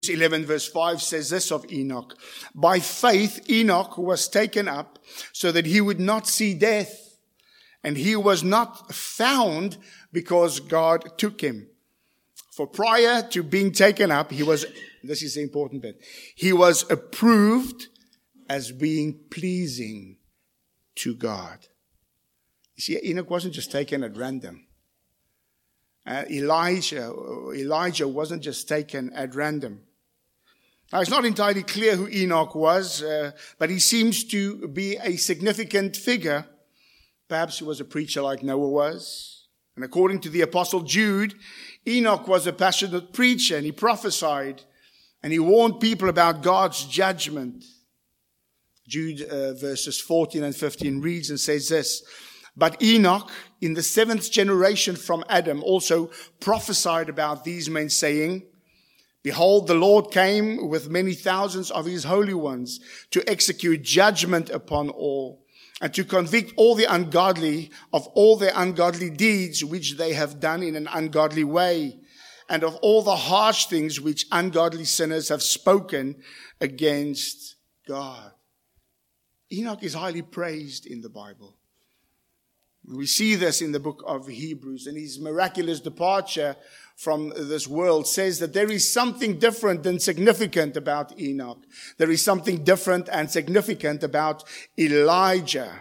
11 verse 5 says this of Enoch. By faith, Enoch was taken up so that he would not see death. And he was not found because God took him. For prior to being taken up, this is the important bit, he was approved as being pleasing to God. You see, Enoch wasn't just taken at random. Elijah wasn't just taken at random. Now, it's not entirely clear who Enoch was, but he seems to be a significant figure. Perhaps he was a preacher like Noah was. And according to the Apostle Jude, Enoch was a passionate preacher, and he prophesied, and he warned people about God's judgment. Jude verses 14 and 15 reads and says this, but Enoch, in the 7th generation from Adam, also prophesied about these men, saying, behold, the Lord came with many thousands of his holy ones to execute judgment upon all, and to convict all the ungodly of all their ungodly deeds which they have done in an ungodly way, and of all the harsh things which ungodly sinners have spoken against God. Enoch is highly praised in the Bible. We see this in the book of Hebrews, and his miraculous departure from this world says that there is something different and significant about Enoch. There is something different and significant about Elijah.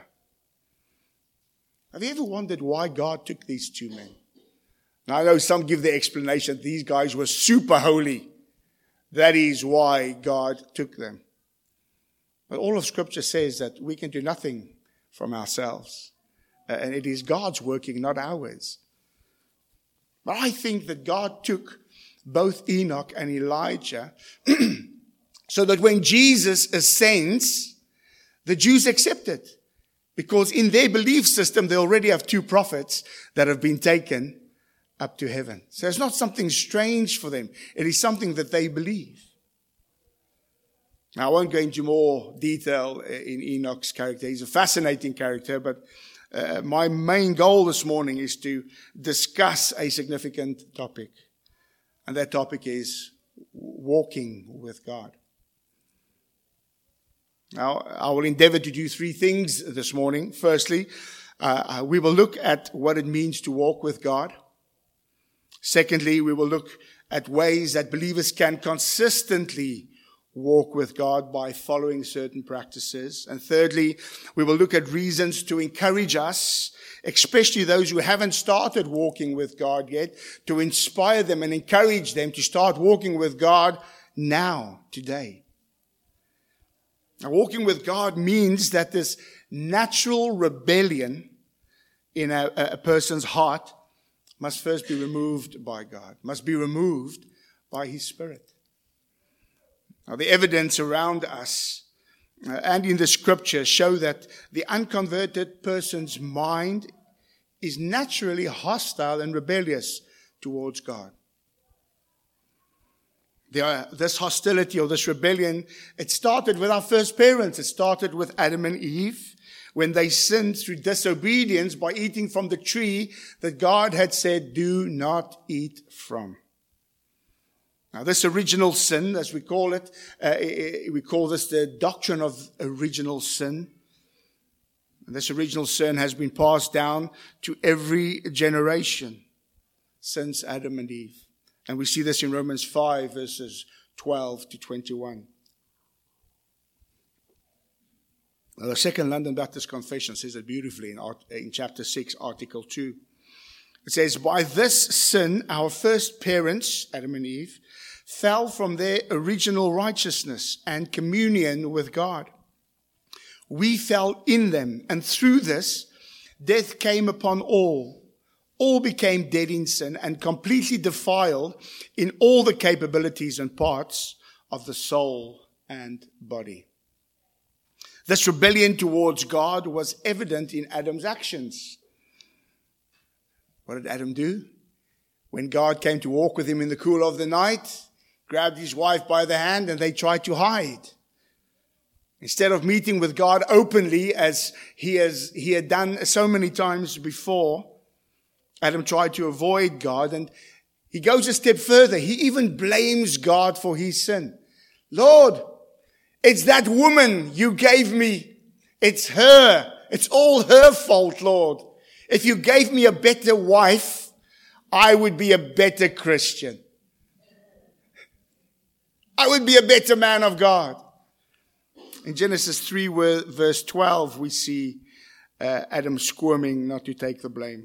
Have you ever wondered why God took these two men? Now, I know some give the explanation these guys were super holy. That is why God took them. But all of Scripture says that we can do nothing from ourselves. And it is God's working, not ours. But I think that God took both Enoch and Elijah so that when Jesus ascends, the Jews accept it. Because in their belief system, they already have two prophets that have been taken up to heaven. So it's not something strange for them. It is something that they believe. Now, I won't go into more detail in Enoch's character. He's a fascinating character, but my main goal this morning is to discuss a significant topic. And that topic is walking with God. Now, I will endeavor to do three things this morning. Firstly, we will look at what it means to walk with God. Secondly, we will look at ways that believers can consistently walk with God by following certain practices. And thirdly, we will look at reasons to encourage us, especially those who haven't started walking with God yet, to inspire them and encourage them to start walking with God now, today. Now, walking with God means that this natural rebellion in a person's heart must first be removed by God, must be removed by His Spirit. Now, the evidence around us and in the Scripture show that the unconverted person's mind is naturally hostile and rebellious towards God. This hostility or this rebellion, it started with our first parents. It started with Adam and Eve when they sinned through disobedience by eating from the tree that God had said, do not eat from. Now, this original sin, as we call it, we call this the doctrine of original sin. And this original sin has been passed down to every generation since Adam and Eve. And we see this in Romans 5, verses 12 to 21. Now, the Second London Baptist Confession says it beautifully in chapter 6, article 2. It says, by this sin, our first parents, Adam and Eve, fell from their original righteousness and communion with God. We fell in them, and through this, death came upon all. All became dead in sin and completely defiled in all the capabilities and parts of the soul and body. This rebellion towards God was evident in Adam's actions. What did Adam do? When God came to walk with him in the cool of the night, grabbed his wife by the hand and they tried to hide. Instead of meeting with God openly as he had done so many times before, Adam tried to avoid God, and He goes a step further. He even blames God for his sin. Lord, it's that woman you gave me. It's her. It's all her fault, Lord. If you gave me a better wife, I would be a better Christian. I would be a better man of God. In Genesis 3, verse 12, we see Adam squirming not to take the blame.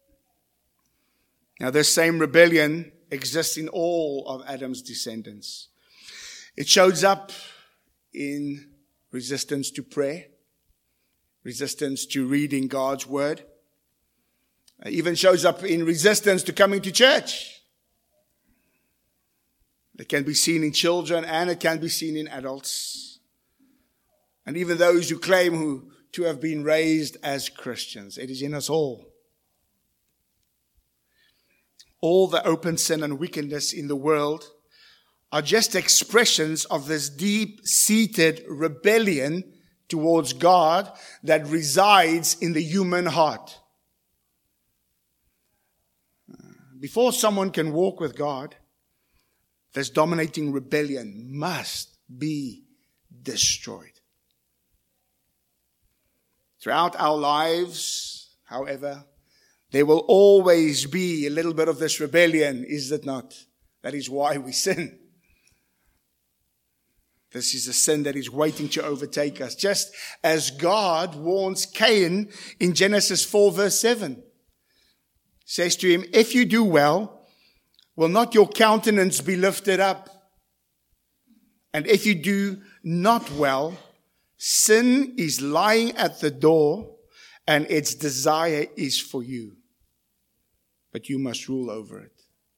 Now, this same rebellion exists in all of Adam's descendants. It shows up in resistance to prayer, resistance to reading God's word. It even shows up in resistance to coming to church. It can be seen in children and it can be seen in adults. And even those who claim to have been raised as Christians. It is in us all. All the open sin and wickedness in the world are just expressions of this deep-seated rebellion towards God that resides in the human heart. Before someone can walk with God, this dominating rebellion must be destroyed. Throughout our lives, however, there will always be a little bit of this rebellion, is it not? That is why we sin. This is a sin that is waiting to overtake us. Just as God warns Cain in Genesis 4 verse 7. Says to him, if you do well, will not your countenance be lifted up? And if you do not well, sin is lying at the door and its desire is for you. But you must rule over it.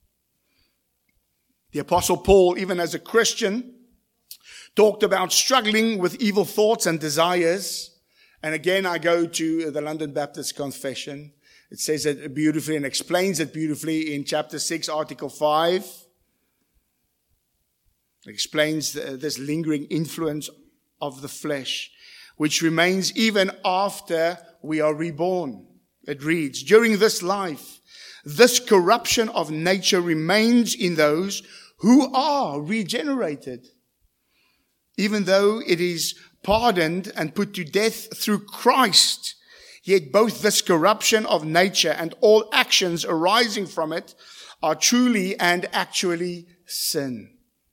The Apostle Paul, even as a Christian, talked about struggling with evil thoughts and desires. And again, I go to the London Baptist Confession. It says it beautifully and explains it beautifully in chapter 6, article 5. It explains this lingering influence of the flesh, which remains even after we are reborn. It reads, during this life, this corruption of nature remains in those who are regenerated. Even though it is pardoned and put to death through Christ, yet both this corruption of nature and all actions arising from it are truly and actually sin.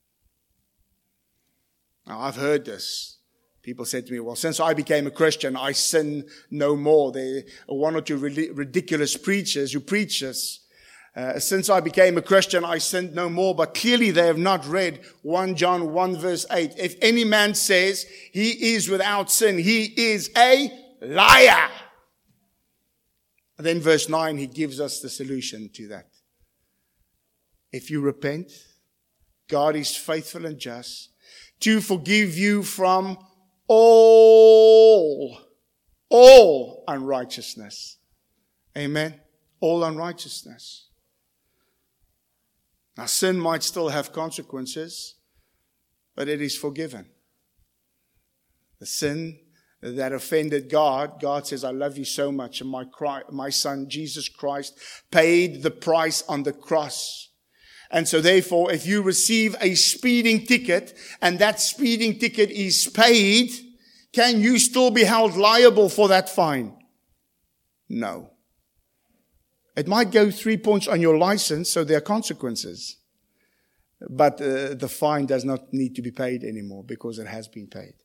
Now, I've heard this. People said to me, well, since I became a Christian, I sin no more. There are one or two ridiculous preachers who preach this. Since I became a Christian, I sinned no more. But clearly they have not read 1 John 1 verse 8. If any man says he is without sin, he is a liar. And then verse 9, he gives us the solution to that. If you repent, God is faithful and just to forgive you from all unrighteousness. Amen. All unrighteousness. Now, sin might still have consequences, but it is forgiven. The sin that offended God, God says, I love you so much, and my son, Jesus Christ, paid the price on the cross. And so therefore, if you receive a speeding ticket, and that speeding ticket is paid, can you still be held liable for that fine? No. It might go 3 points on your license, so there are consequences. But the fine does not need to be paid anymore because it has been paid.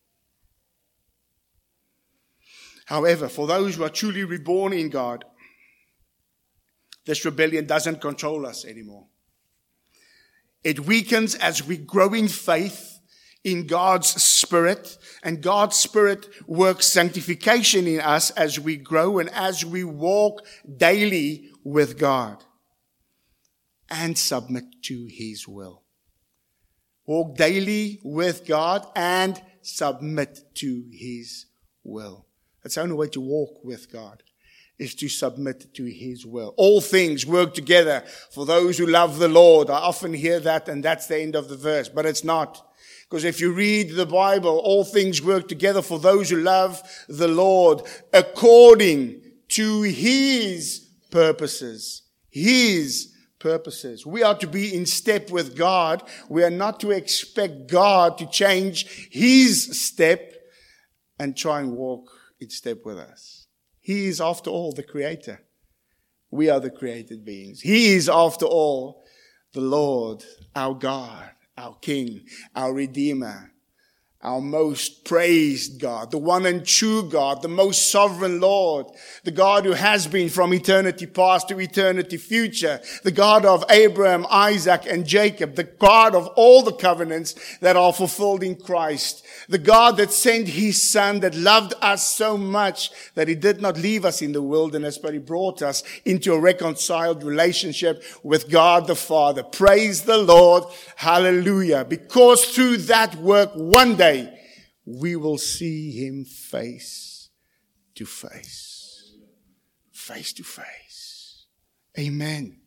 However, for those who are truly reborn in God, this rebellion doesn't control us anymore. It weakens as we grow in faith in God's Spirit, and God's Spirit works sanctification in us as we grow and as we walk daily with God and submit to His will. Walk daily with God and submit to His will. That's the only way to walk with God, is to submit to His will. All things work together for those who love the Lord. I often hear that, and that's the end of the verse, but it's not. Because if you read the Bible, all things work together for those who love the Lord according to His purposes. His purposes. We are to be in step with God. We are not to expect God to change His step and try and walk in step with us. He is, after all, the Creator. We are the created beings. He is, after all, the Lord, our God, our King, our Redeemer, our most praised God, the one and true God, the most sovereign Lord, the God who has been from eternity past to eternity future, the God of Abraham, Isaac, and Jacob, the God of all the covenants that are fulfilled in Christ, the God that sent His Son, that loved us so much that He did not leave us in the wilderness, but He brought us into a reconciled relationship with God the Father. Praise the Lord. Hallelujah. Because through that work, one day, we will see Him face to face. Face to face. Amen.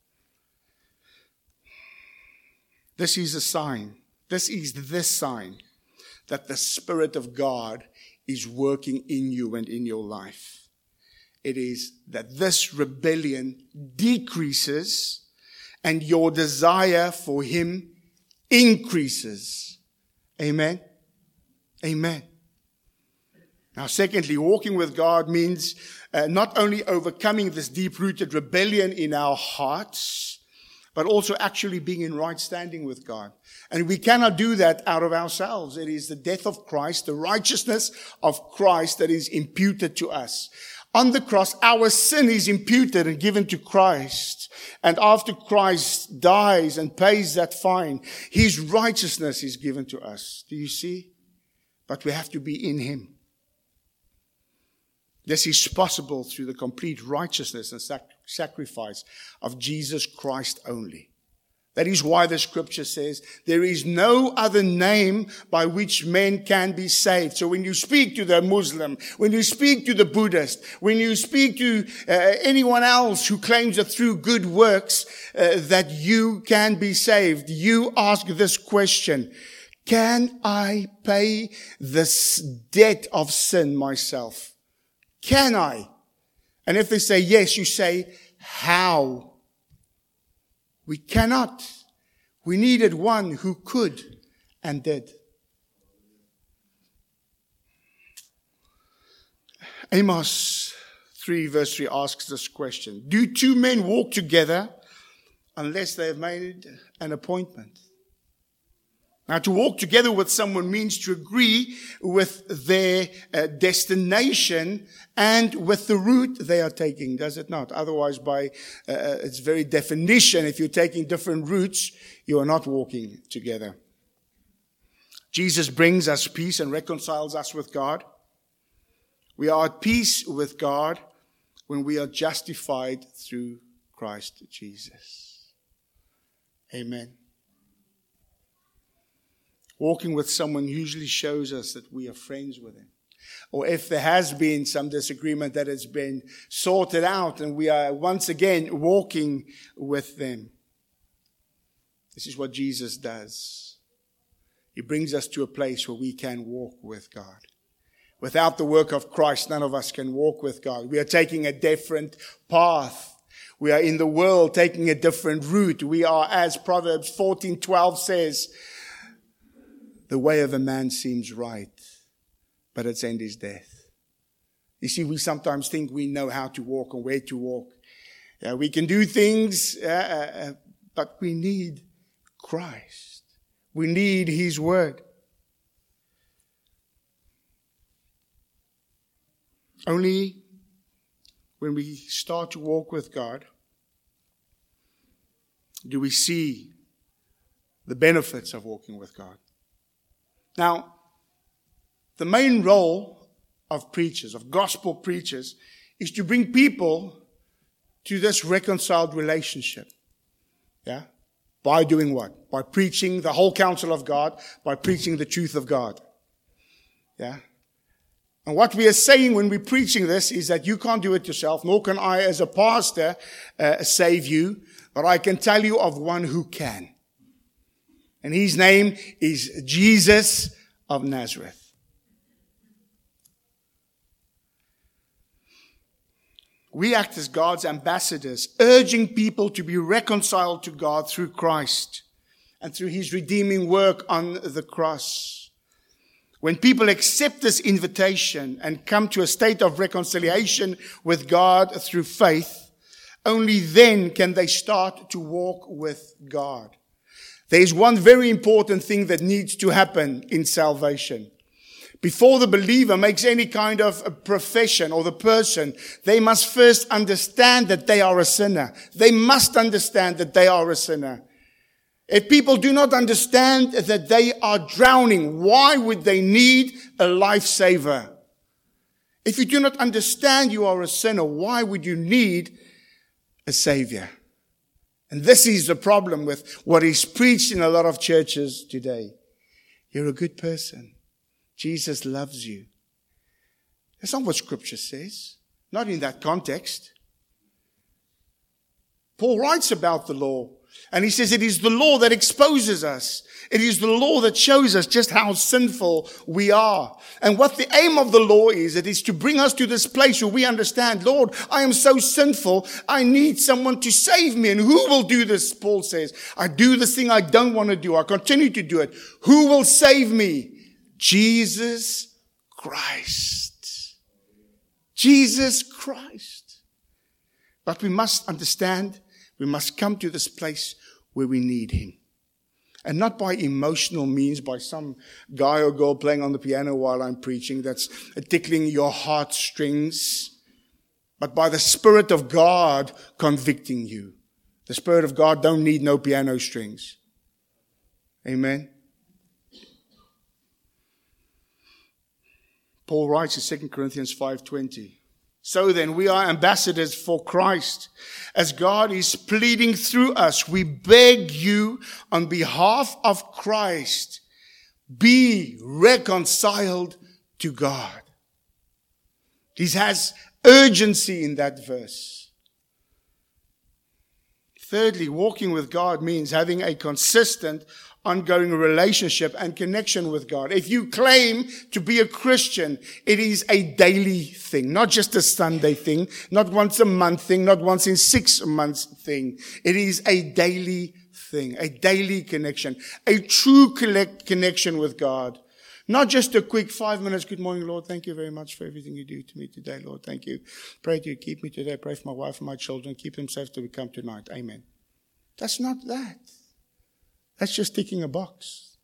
This is a sign. This is the sign that the Spirit of God is working in you and in your life. It is that this rebellion decreases and your desire for Him increases. Amen. Amen. Now, secondly, walking with God means not only overcoming this deep-rooted rebellion in our hearts, but also actually being in right standing with God. And we cannot do that out of ourselves. It is the death of Christ, the righteousness of Christ that is imputed to us. On the cross, our sin is imputed and given to Christ. And after Christ dies and pays that fine, His righteousness is given to us. Do you see? But we have to be in Him. This is possible through the complete righteousness and sacrifice of Jesus Christ only. That is why the scripture says there is no other name by which men can be saved. So when you speak to the Muslim, when you speak to the Buddhist, when you speak to anyone else who claims that through good works that you can be saved, you ask this question: can I pay this debt of sin myself? Can I? And if they say yes, you say, how? We cannot. We needed one who could and did. Amos 3 verse 3 asks this question: do two men walk together unless they have made an appointment? Now, to walk together with someone means to agree with their destination and with the route they are taking, does it not? Otherwise, by its very definition, if you're taking different routes, you are not walking together. Jesus brings us peace and reconciles us with God. We are at peace with God when we are justified through Christ Jesus. Amen. Walking with someone usually shows us that we are friends with him. Or if there has been some disagreement, that it's been sorted out and we are once again walking with them. This is what Jesus does. He brings us to a place where we can walk with God. Without the work of Christ, none of us can walk with God. We are taking a different path. We are in the world taking a different route. We are, as Proverbs 14:12 says, the way of a man seems right, but its end is death. You see, we sometimes think we know how to walk and where to walk. We can do things, but we need Christ. We need His Word. Only when we start to walk with God do we see the benefits of walking with God. Now, the main role of preachers, of gospel preachers, is to bring people to this reconciled relationship. Yeah? By doing what? By preaching the whole counsel of God, by preaching the truth of God. Yeah? And what we are saying when we're preaching this is that you can't do it yourself, nor can I as a pastor save you, but I can tell you of one who can. And His name is Jesus of Nazareth. We act as God's ambassadors, urging people to be reconciled to God through Christ and through his redeeming work on the cross. When people accept this invitation and come to a state of reconciliation with God through faith, only then can they start to walk with God. There is one very important thing that needs to happen in salvation. Before the believer makes any kind of a profession, or the person, they must first understand that they are a sinner. They must understand that they are a sinner. If people do not understand that they are drowning, why would they need a lifesaver? If you do not understand you are a sinner, why would you need a savior? And this is the problem with what is preached in a lot of churches today. You're a good person. Jesus loves you. That's not what Scripture says. Not in that context. Paul writes about the law, and he says it is the law that exposes us. It is the law that shows us just how sinful we are. And what the aim of the law is, it is to bring us to this place where we understand, Lord, I am so sinful, I need someone to save me. And who will do this? Paul says, I do this thing I don't want to do. I continue to do it. Who will save me? Jesus Christ. Jesus Christ. But we must understand, we must come to this place where we need him. And not by emotional means, by some guy or girl playing on the piano while I'm preaching that's tickling your heartstrings, but by the Spirit of God convicting you. The Spirit of God don't need no piano strings. Amen. Paul writes in 2 Corinthians 5:20, so then we are ambassadors for Christ. As God is pleading through us, we beg you on behalf of Christ, be reconciled to God. This has urgency in that verse. Thirdly, walking with God means having a consistent ongoing relationship and connection with God. If you claim to be a Christian, it is a daily thing, not just a Sunday thing, not once a month thing, not once in 6 months thing. It is a daily thing, a daily connection, a true connection with God. Not just a quick 5 minutes, good morning, Lord, thank you very much for everything you do to me today, Lord, thank you. Pray to you, keep me today, pray for my wife and my children, keep them safe till we come tonight. Amen. That's not that. That's just ticking a box.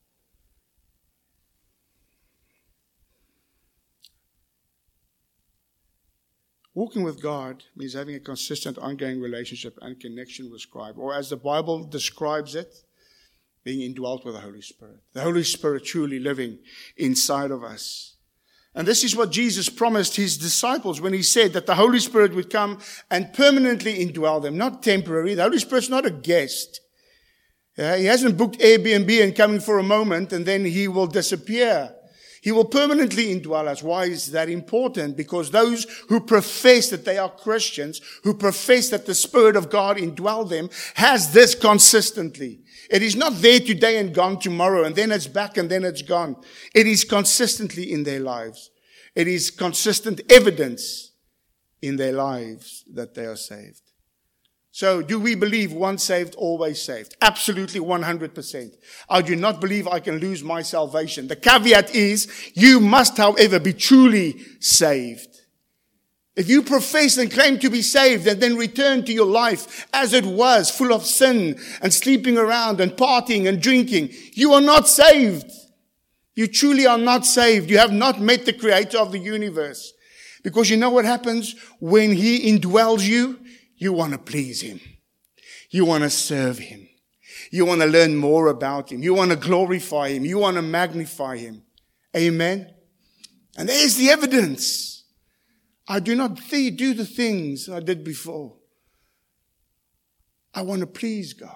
Walking with God means having a consistent, ongoing relationship and connection with Christ, or as the Bible describes it, being indwelt with the Holy Spirit. The Holy Spirit truly living inside of us. And this is what Jesus promised his disciples when he said that the Holy Spirit would come and permanently indwell them, not temporary. The Holy Spirit's not a guest. He hasn't booked Airbnb and coming for a moment and then he will disappear. He will permanently indwell us. Why is that important? Because those who profess that they are Christians, who profess that the Spirit of God indwell them, has this consistently. It is not there today and gone tomorrow, and then it's back and then it's gone. It is consistently in their lives. It is consistent evidence in their lives that they are saved. So, do we believe once saved, always saved? Absolutely 100%. I do not believe I can lose my salvation. The caveat is, you must, however, be truly saved. If you profess and claim to be saved and then return to your life as it was, full of sin and sleeping around and partying and drinking, you are not saved. You truly are not saved. You have not met the Creator of the universe. Because you know what happens when He indwells you? You want to please Him. You want to serve Him. You want to learn more about Him. You want to glorify Him. You want to magnify Him. Amen. And there's the evidence. I do not do the things I did before. I want to please God.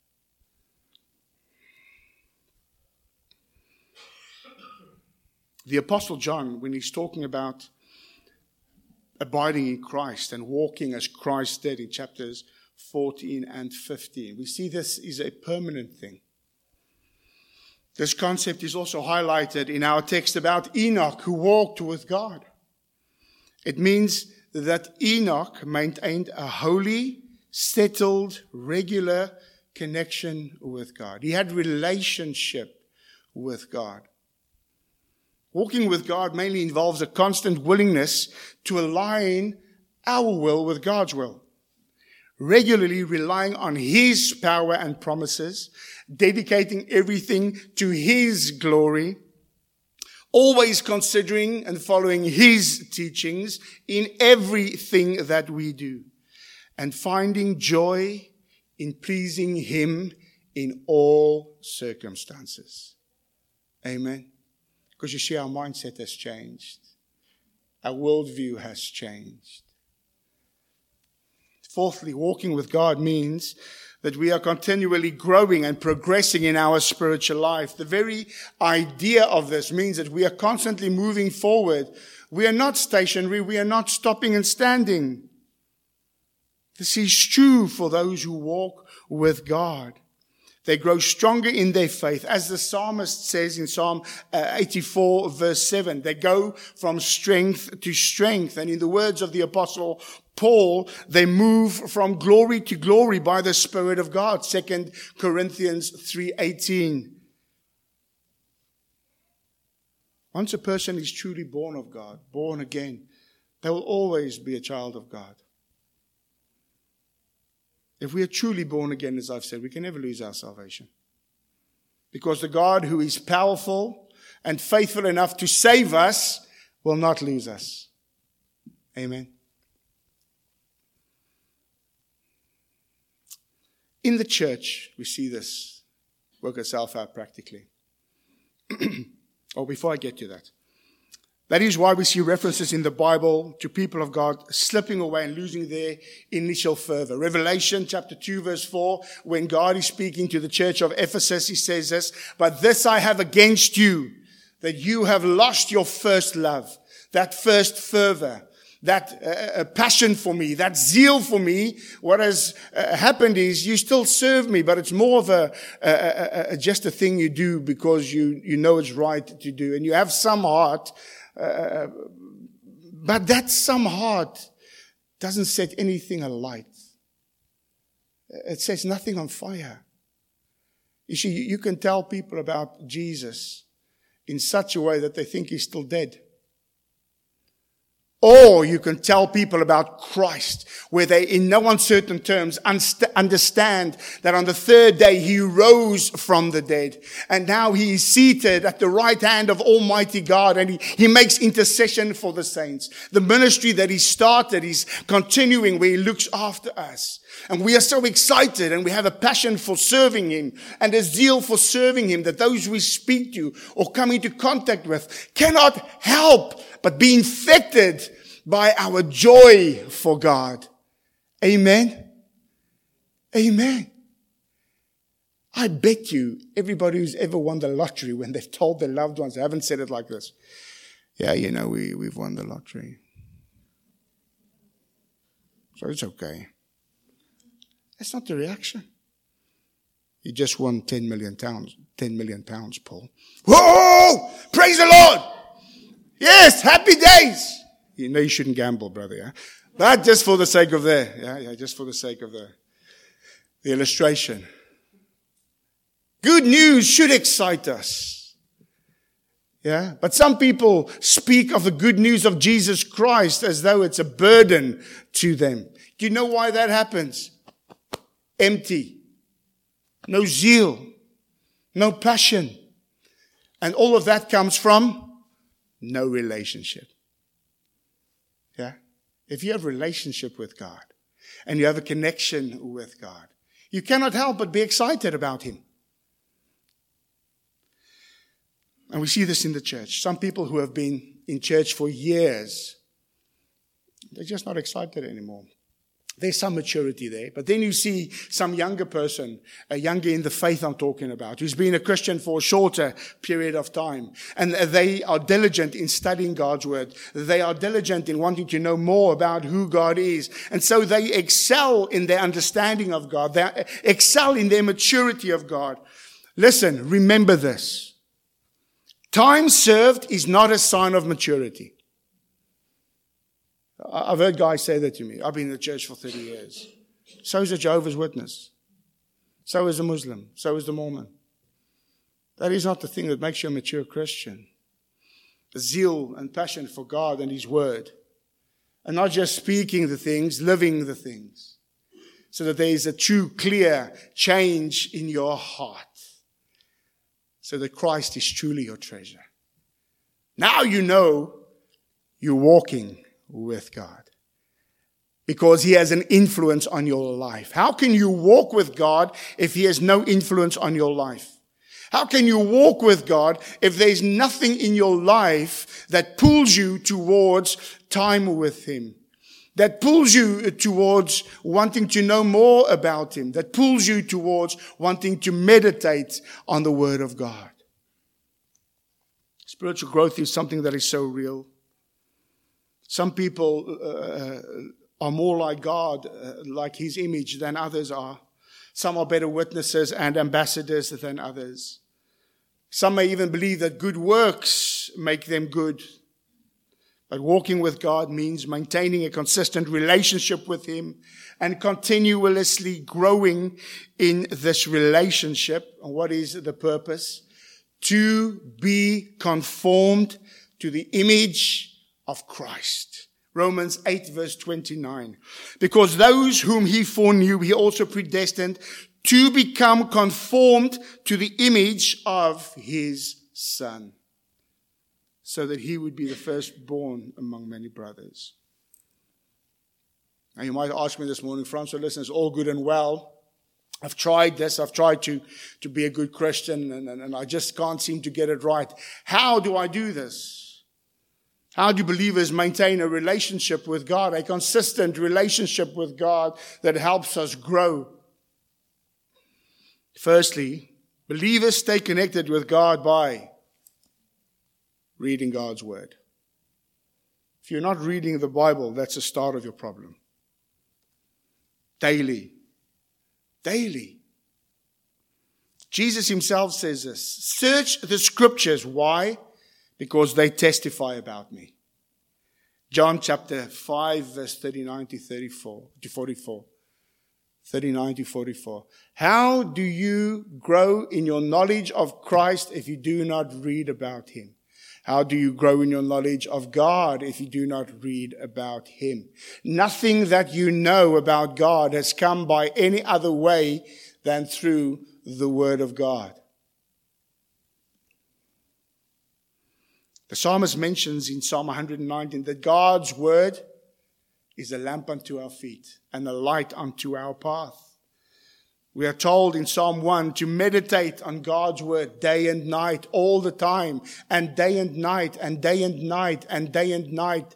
The Apostle John, when he's talking about abiding in Christ and walking as Christ did in chapters 14 and 15, we see this is a permanent thing. This concept is also highlighted in our text about Enoch, who walked with God. It means that Enoch maintained a holy, settled, regular connection with God. He had relationship with God. Walking with God mainly involves a constant willingness to align our will with God's will. Regularly relying on His power and promises, dedicating everything to His glory, always considering and following His teachings in everything that we do, and finding joy in pleasing Him in all circumstances. Amen. Because you see, our mindset has changed. Our worldview has changed. Fourthly, walking with God means that we are continually growing and progressing in our spiritual life. The very idea of this means that we are constantly moving forward. We are not stationary. We are not stopping and standing. This is true for those who walk with God. They grow stronger in their faith. As the psalmist says in Psalm 84 verse 7, they go from strength to strength. And in the words of the apostle Paul, they move from glory to glory by the Spirit of God. 2 Corinthians 3:18. Once a person is truly born of God, born again, they will always be a child of God. If we are truly born again, as I've said, we can never lose our salvation. Because the God who is powerful and faithful enough to save us will not lose us. Amen. In the church, we see this work itself out practically. Before I get to that. That is why we see references in the Bible to people of God slipping away and losing their initial fervor. Revelation chapter 2 verse 4, when God is speaking to the church of Ephesus, He says this, "But this I have against you, that you have lost your first love," that first fervor, that passion for me, that zeal for me. What has happened is you still serve me, but it's more of just a thing you do because you know it's right to do. And you have some heart, but that some heart doesn't set anything alight. It sets nothing on fire. You see, you can tell people about Jesus in such a way that they think He's still dead. Or you can tell people about Christ where they, in no uncertain terms, understand that on the third day He rose from the dead. And now He is seated at the right hand of Almighty God, and He makes intercession for the saints. The ministry that He started is continuing, where He looks after us. And we are so excited, and we have a passion for serving Him and a zeal for serving Him, that those we speak to or come into contact with cannot help but be infected by our joy for God. Amen. Amen. I bet you everybody who's ever won the lottery, when they've told their loved ones, they haven't said it like this. Yeah, we've won the lottery. So it's okay. That's not the reaction. You just won 10 million pounds, Paul. Whoa! Praise the Lord! Yes, happy days! You know you shouldn't gamble, brother, yeah? But just for the sake of just for the sake of the illustration. Good news should excite us. Yeah? But some people speak of the good news of Jesus Christ as though it's a burden to them. Do you know why that happens? Empty. No zeal. No passion. And all of that comes from no relationship. Yeah? If you have a relationship with God and you have a connection with God, you cannot help but be excited about Him. And we see this in the church. Some people who have been in church for years, they're just not excited anymore. There's some maturity there. But then you see some younger person, a younger in the faith I'm talking about, who's been a Christian for a shorter period of time. And they are diligent in studying God's word. They are diligent in wanting to know more about who God is. And so they excel in their understanding of God. They excel in their maturity of God. Listen, remember this. Time served is not a sign of maturity. I've heard guys say that to me. I've been in the church for 30 years. So is a Jehovah's Witness. So is a Muslim. So is the Mormon. That is not the thing that makes you a mature Christian. The zeal and passion for God and His Word. And not just speaking the things, living the things. So that there is a true, clear change in your heart. So that Christ is truly your treasure. Now you know you're walking with God. Because He has an influence on your life. How can you walk with God if He has no influence on your life? How can you walk with God if there's nothing in your life that pulls you towards time with Him? That pulls you towards wanting to know more about Him. That pulls you towards wanting to meditate on the Word of God. Spiritual growth is something that is so real. Some people are more like God, like His image than others are. Some are better witnesses and ambassadors than others. Some may even believe that good works make them good. But walking with God means maintaining a consistent relationship with Him and continuously growing in this relationship. And what is the purpose? To be conformed to the image of Christ. Romans 8 verse 29. Because those whom He foreknew, He also predestined to become conformed to the image of His Son, so that He would be the firstborn among many brothers. Now you might ask me this morning, Francois, listen, it's all good and well. I've tried this. I've tried to be a good Christian, and I just can't seem to get it right. How do I do this? How do believers maintain a relationship with God, a consistent relationship with God that helps us grow? Firstly, believers stay connected with God by reading God's Word. If you're not reading the Bible, that's the start of your problem. Daily. Jesus Himself says this. Search the Scriptures. Why? Because they testify about me. John chapter 5 verse 39 to 44. 39 to 44. How do you grow in your knowledge of Christ if you do not read about Him? How do you grow in your knowledge of God if you do not read about Him? Nothing that you know about God has come by any other way than through the Word of God. The psalmist mentions in Psalm 119 that God's Word is a lamp unto our feet and a light unto our path. We are told in Psalm 1 to meditate on God's Word day and night, all the time, and day and night, and day and night, and day and night.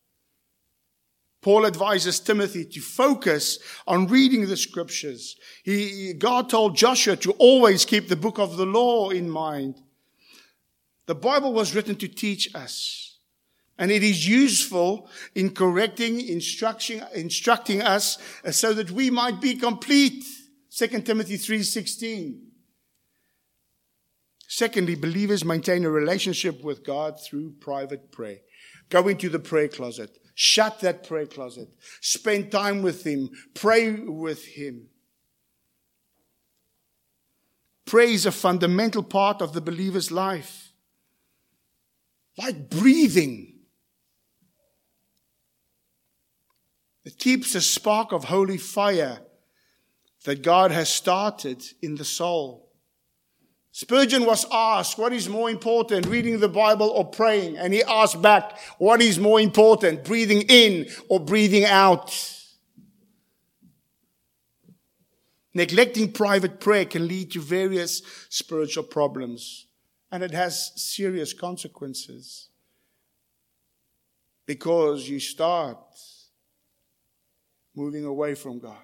Paul advises Timothy to focus on reading the Scriptures. God told Joshua to always keep the book of the law in mind. The Bible was written to teach us. And it is useful in correcting, instructing us so that we might be complete. 2 Timothy 3:16. Secondly, believers maintain a relationship with God through private prayer. Go into the prayer closet. Shut that prayer closet. Spend time with Him. Pray with Him. Prayer is a fundamental part of the believer's life. Like breathing. It keeps a spark of holy fire that God has started in the soul. Spurgeon was asked, what is more important, reading the Bible or praying? And he asked back, what is more important, breathing in or breathing out? Neglecting private prayer can lead to various spiritual problems, and it has serious consequences. Because you start moving away from God.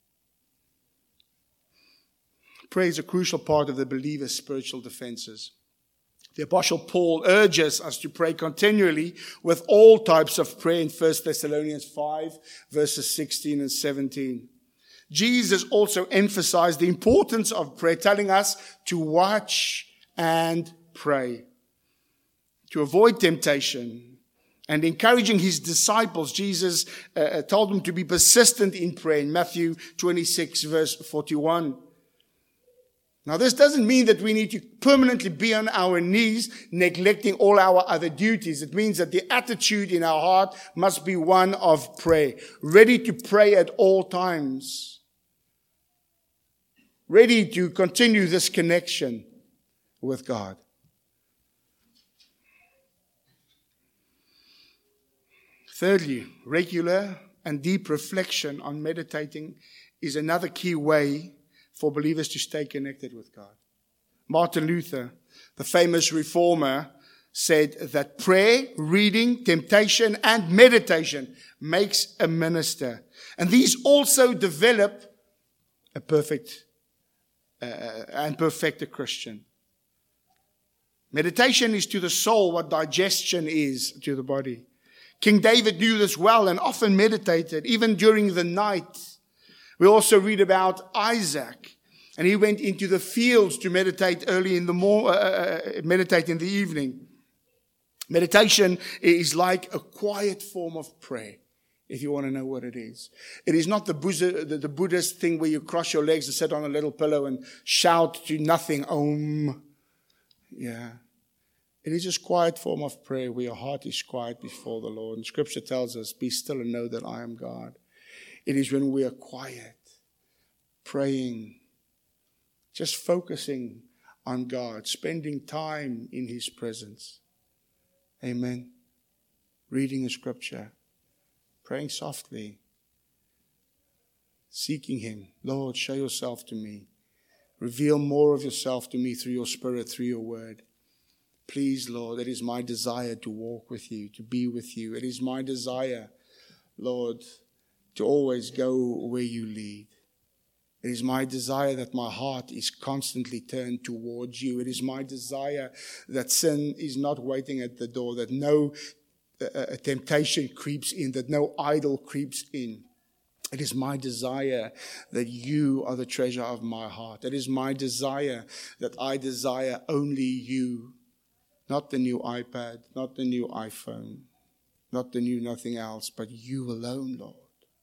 Prayer is a crucial part of the believer's spiritual defenses. The Apostle Paul urges us to pray continually with all types of prayer in 1 Thessalonians 5, verses 16 and 17. Jesus also emphasized the importance of prayer, telling us to watch and pray, to avoid temptation, And encouraging his disciples, Jesus told them to be persistent in prayer in Matthew 26, verse 41. Now, this doesn't mean that we need to permanently be on our knees, neglecting all our other duties. It means that the attitude in our heart must be one of prayer, ready to pray at all times, ready to continue this connection with God. Thirdly, regular and deep reflection on meditating is another key way for believers to stay connected with God. Martin Luther, the famous reformer, said that prayer, reading, temptation, and meditation makes a minister. And these also develop a perfect and perfect a Christian. Meditation is to the soul what digestion is to the body. King David knew this well and often meditated, even during the night. We also read about Isaac, and he went into the fields to meditate early in the meditate in the evening. Meditation is like a quiet form of prayer, if you want to know what it is. It is not the Buddhist thing where you cross your legs and sit on a little pillow and shout to nothing, Om. Yeah. It is just a quiet form of prayer where your heart is quiet before the Lord. And Scripture tells us, be still and know that I am God. It is when we are quiet, praying, just focusing on God, spending time in His presence. Amen. Reading the Scripture, praying softly, seeking Him. Lord, show yourself to me. Reveal more of yourself to me through your Spirit, through your word. Please, Lord, it is my desire to walk with you, to be with you. It is my desire, Lord, to always go where you lead. It is my desire that my heart is constantly turned towards you. It is my desire that sin is not waiting at the door, that no temptation creeps in, that no idol creeps in. It is my desire that you are the treasure of my heart. It is my desire that I desire only you. Not the new iPad, not the new iPhone, not the new nothing else, but you alone, Lord.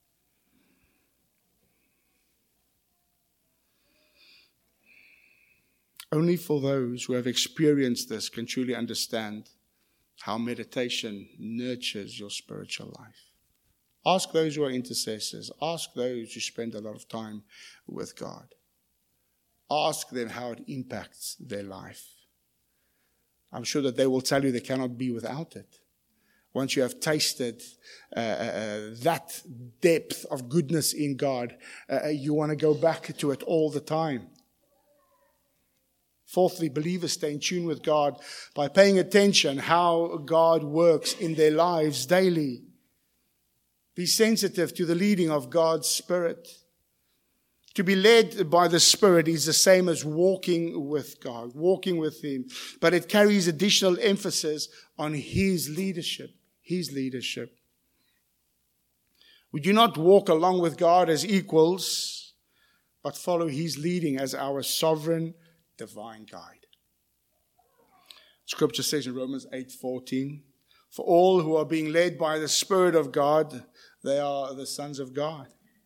Only for those who have experienced this can truly understand how meditation nurtures your spiritual life. Ask those who are intercessors. Ask those who spend a lot of time with God. Ask them how it impacts their life. I'm sure that they will tell you they cannot be without it. Once you have tasted that depth of goodness in God, you want to go back to it all the time. Fourthly, believers stay in tune with God by paying attention how God works in their lives daily. Be sensitive to the leading of God's Spirit. To be led by the Spirit is the same as walking with God, walking with Him. But it carries additional emphasis on His leadership. His leadership. We do not walk along with God as equals, but follow His leading as our sovereign, divine guide. Scripture says in Romans 8:14, for all who are being led by the Spirit of God, they are the sons of God.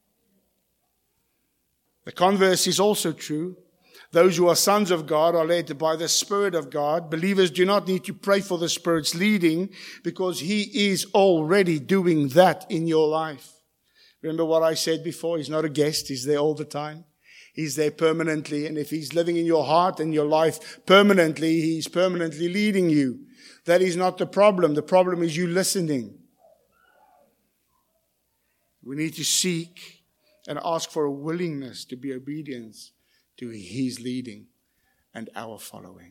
The converse is also true. Those who are sons of God are led by the Spirit of God. Believers do not need to pray for the Spirit's leading because He is already doing that in your life. Remember what I said before? He's not a guest. He's there all the time. He's there permanently. And if He's living in your heart and your life permanently, He's permanently leading you. That is not the problem. The problem is you listening. We need to seek and ask for a willingness to be obedient to His leading and our following.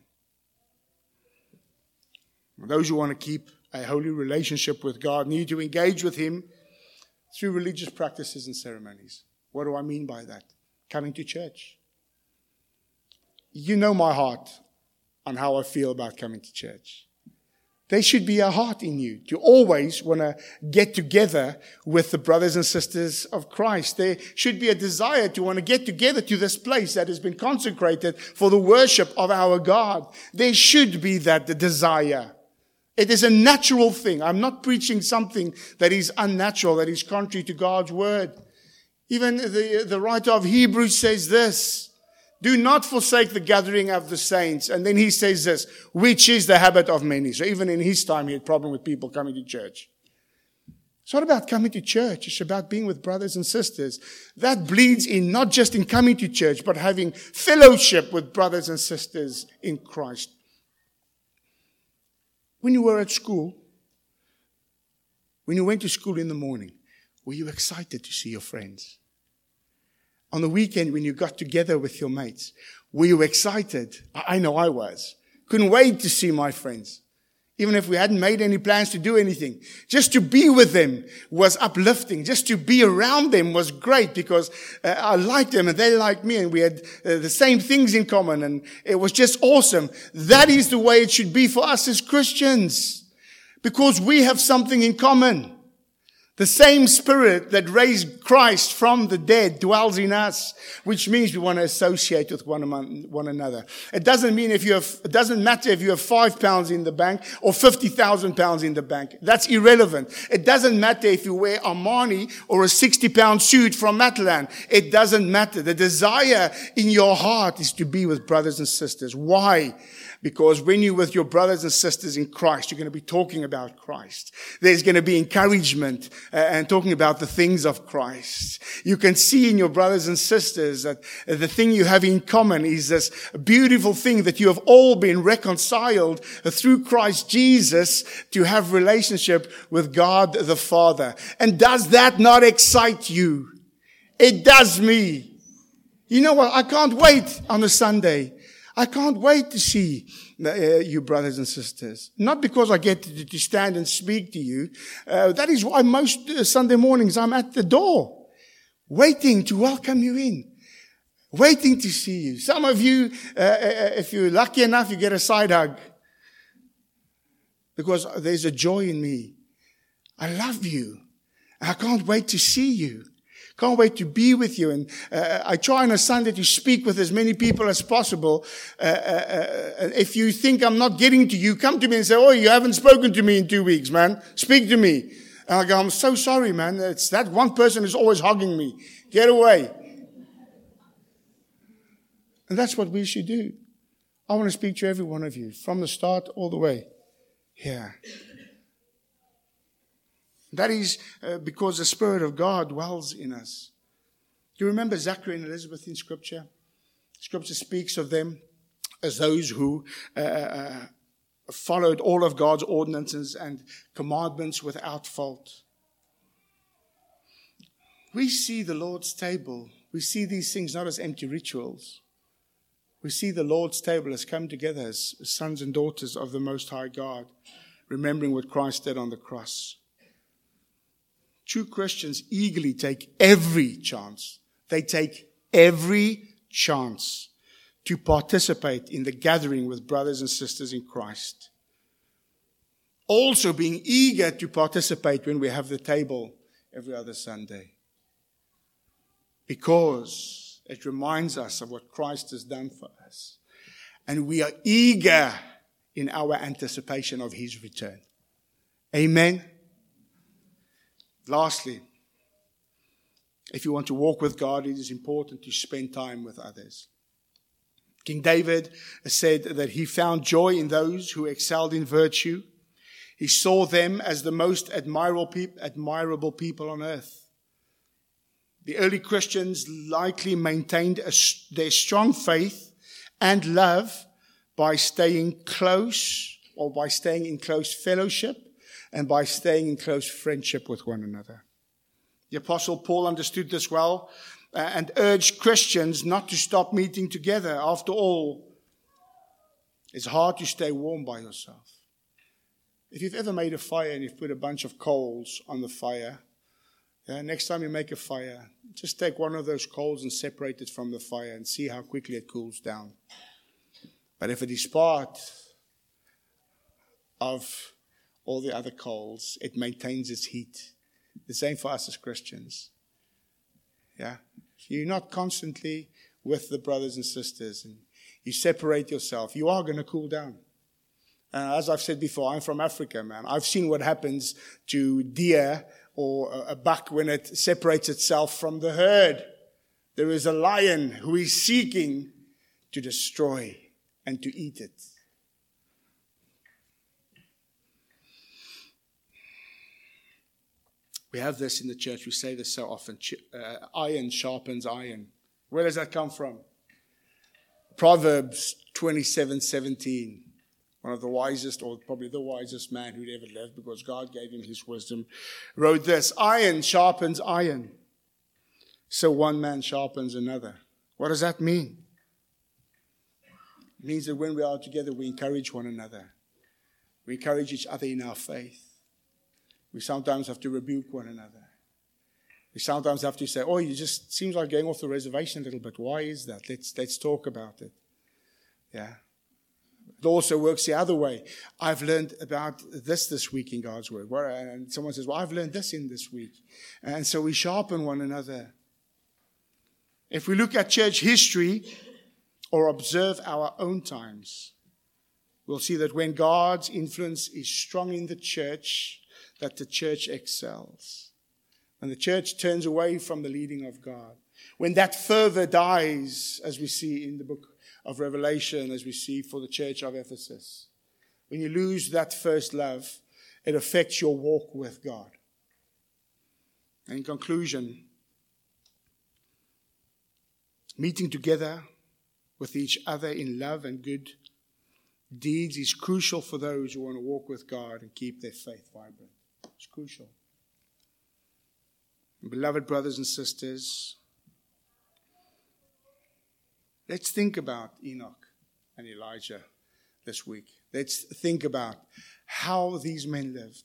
Those who want to keep a holy relationship with God need to engage with Him through religious practices and ceremonies. What do I mean by that? Coming to church. You know my heart on how I feel about coming to church. There should be a heart in you to always want to get together with the brothers and sisters of Christ. There should be a desire to want to get together to this place that has been consecrated for the worship of our God. There should be that desire. It is a natural thing. I'm not preaching something that is unnatural, that is contrary to God's word. Even the writer of Hebrews says this, do not forsake the gathering of the saints. And then he says this, which is the habit of many. So even in his time, he had a problem with people coming to church. It's not about coming to church. It's about being with brothers and sisters. That bleeds in not just in coming to church, but having fellowship with brothers and sisters in Christ. When you were at school, when you went to school in the morning, were you excited to see your friends? On the weekend, when you got together with your mates, were you excited? I know I was. Couldn't wait to see my friends. Even if we hadn't made any plans to do anything. Just to be with them was uplifting. Just to be around them was great because I liked them and they liked me and we had the same things in common and it was just awesome. That is the way it should be for us as Christians because we have something in common. The same Spirit that raised Christ from the dead dwells in us, which means we want to associate with one another. It doesn't matter if you have £5 in the bank or £50,000 in the bank. That's irrelevant. It doesn't matter if you wear Armani or a £60 suit from Matalan. It doesn't matter. The desire in your heart is to be with brothers and sisters. Why? Because when you're with your brothers and sisters in Christ, you're going to be talking about Christ. There's going to be encouragement and talking about the things of Christ. You can see in your brothers and sisters that the thing you have in common is this beautiful thing that you have all been reconciled through Christ Jesus to have relationship with God the Father. And does that not excite you? It does me. You know what? I can't wait on a Sunday. I can't wait to see you brothers and sisters. Not because I get to stand and speak to you. That is why most Sunday mornings I'm at the door, waiting to welcome you in, waiting to see you. Some of you, if you're lucky enough, you get a side hug because there's a joy in me. I love you. I can't wait to see you. Can't wait to be with you. And I try on a Sunday to speak with as many people as possible. If you think I'm not getting to you, come to me and say, oh, you haven't spoken to me in 2 weeks, man. Speak to me. And I go, I'm so sorry, man. It's that one person who's always hugging me. Get away. And that's what we should do. I want to speak to every one of you from the start all the way here. That is because the Spirit of God dwells in us. Do you remember Zachary and Elizabeth in Scripture? Scripture speaks of them as those who followed all of God's ordinances and commandments without fault. We see the Lord's table. We see these things not as empty rituals. We see the Lord's table as come together as sons and daughters of the Most High God, remembering what Christ did on the cross. True Christians eagerly take every chance. They take every chance to participate in the gathering with brothers and sisters in Christ. Also being eager to participate when we have the table every other Sunday. Because it reminds us of what Christ has done for us. And we are eager in our anticipation of His return. Amen. Lastly, if you want to walk with God, it is important to spend time with others. King David said that he found joy in those who excelled in virtue. He saw them as the most admirable people on earth. The early Christians likely maintained their strong faith and love by staying close or by staying in close fellowship and by staying in close friendship with one another. The Apostle Paul understood this well and urged Christians not to stop meeting together. After all, it's hard to stay warm by yourself. If you've ever made a fire and you've put a bunch of coals on the fire, next time you make a fire, just take one of those coals and separate it from the fire and see how quickly it cools down. But if it is part of all the other coals, it maintains its heat. The same for us as Christians. Yeah? If you're not constantly with the brothers and sisters and you separate yourself, you are going to cool down. As I've said before, I'm from Africa, man. I've seen what happens to deer or a buck when it separates itself from the herd. There is a lion who is seeking to destroy and to eat it. We have this in the church. We say this so often. Iron sharpens iron. Where does that come from? Proverbs 27:17. One of the wisest, or probably the wisest man who'd ever lived, because God gave him his wisdom, wrote this: iron sharpens iron, so one man sharpens another. What does that mean? It means that when we are together, we encourage one another. We encourage each other in our faith. We sometimes have to rebuke one another. We sometimes have to say, oh, you just seems like going off the reservation a little bit. Why is that? Let's talk about it. Yeah. It also works the other way. I've learned about this week in God's Word. And someone says, well, I've learned this in this week. And so we sharpen one another. If we look at church history or observe our own times, we'll see that when God's influence is strong in the church, that the church excels. When the church turns away from the leading of God, when that fervor dies, as we see in the book of Revelation, as we see for the church of Ephesus, when you lose that first love, it affects your walk with God. And in conclusion, meeting together with each other in love and good deeds is crucial for those who want to walk with God and keep their faith vibrant. It's crucial. Beloved brothers and sisters, let's think about Enoch and Elijah this week. Let's think about how these men lived.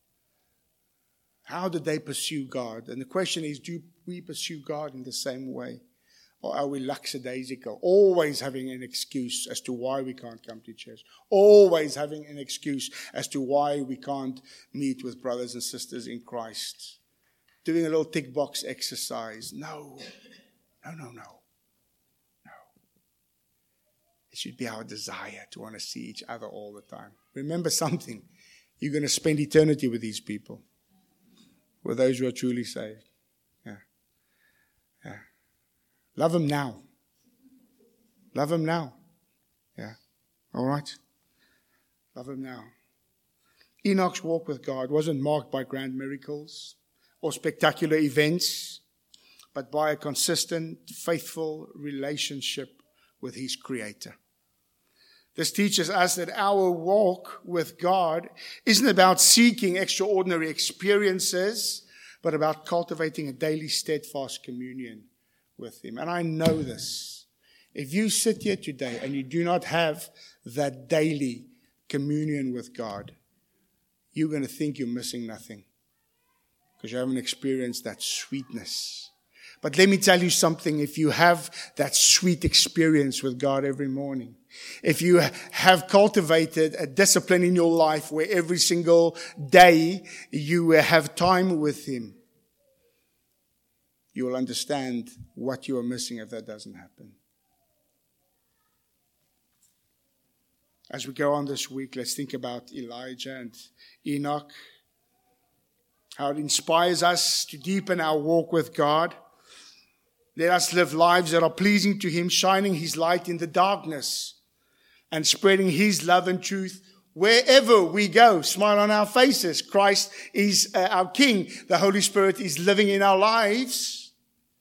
How did they pursue God? And the question is, do we pursue God in the same way? Or are we lackadaisical, always having an excuse as to why we can't come to church? Always having an excuse as to why we can't meet with brothers and sisters in Christ? Doing a little tick box exercise. No. It should be our desire to want to see each other all the time. Remember something. You're going to spend eternity with these people. With those who are truly saved. Yeah. Love them now. Love them now. Yeah. All right? Love them now. Enoch's walk with God wasn't marked by grand miracles or spectacular events, but by a consistent, faithful relationship with his Creator. This teaches us that our walk with God isn't about seeking extraordinary experiences, but about cultivating a daily steadfast communion with Him. And I know this. If you sit here today and you do not have that daily communion with God, you're going to think you're missing nothing because you haven't experienced that sweetness. But let me tell you something. If you have that sweet experience with God every morning, if you have cultivated a discipline in your life where every single day you have time with Him, you will understand what you are missing if that doesn't happen. As we go on this week, let's think about Elijah and Enoch, how it inspires us to deepen our walk with God. Let us live lives that are pleasing to Him, shining His light in the darkness and spreading His love and truth wherever we go. Smile on our faces. Christ is our King. The Holy Spirit is living in our lives.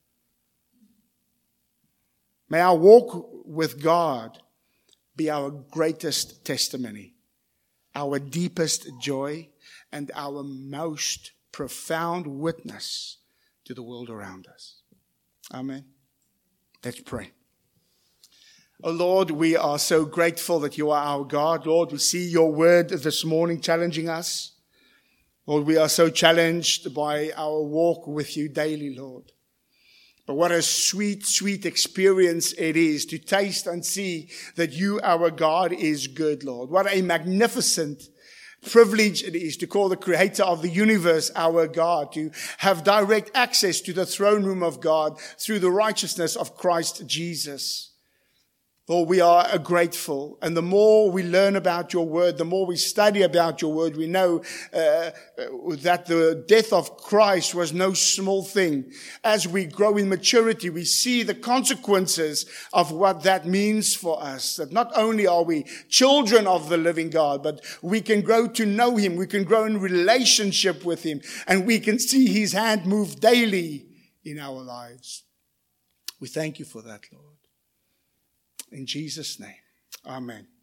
May our walk with God be our greatest testimony, our deepest joy, and our most profound witness to the world around us. Amen. Let's pray. Oh Lord, we are so grateful that you are our God. Lord, we see your word this morning challenging us. Lord, we are so challenged by our walk with you daily, Lord. But what a sweet, sweet experience it is to taste and see that you, our God, is good, Lord. What a magnificent privilege it is to call the Creator of the universe our God, to have direct access to the throne room of God through the righteousness of Christ Jesus. Lord, we are grateful. And the more we learn about your word, the more we study about your word, we know that the death of Christ was no small thing. As we grow in maturity, we see the consequences of what that means for us. That not only are we children of the living God, but we can grow to know him. We can grow in relationship with him. And we can see his hand move daily in our lives. We thank you for that, Lord. In Jesus' name, amen.